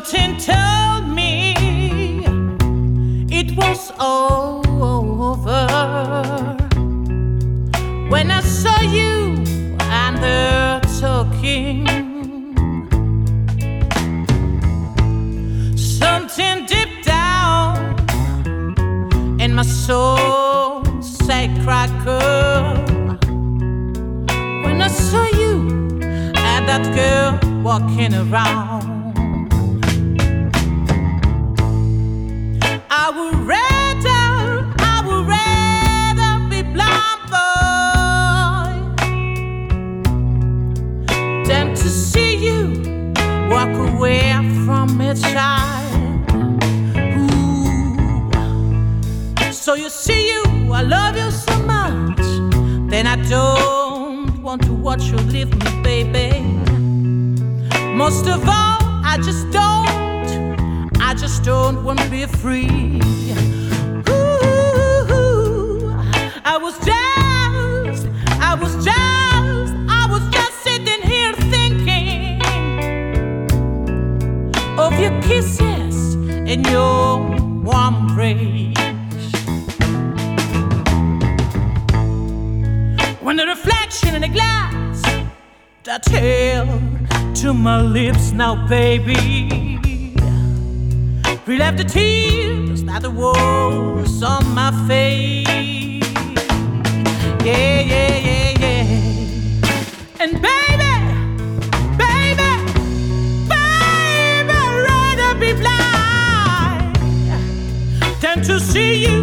Something told me it was over when I saw you and her talking. Something deep down in my soul said cracker when I saw you and that girl walking around. I would rather be blind boy than to see you walk away from a child. Ooh. So you see I love you so much, then I don't want to watch you leave me, baby. Most of all, I just don't want to be free. Ooh, I was just sitting here thinking of your kisses and your warm embrace. When the reflection in the glass that held to my lips now, baby, relieve the tears that was on my face. Yeah, yeah, yeah, yeah. And baby, I'd rather be blind than to see you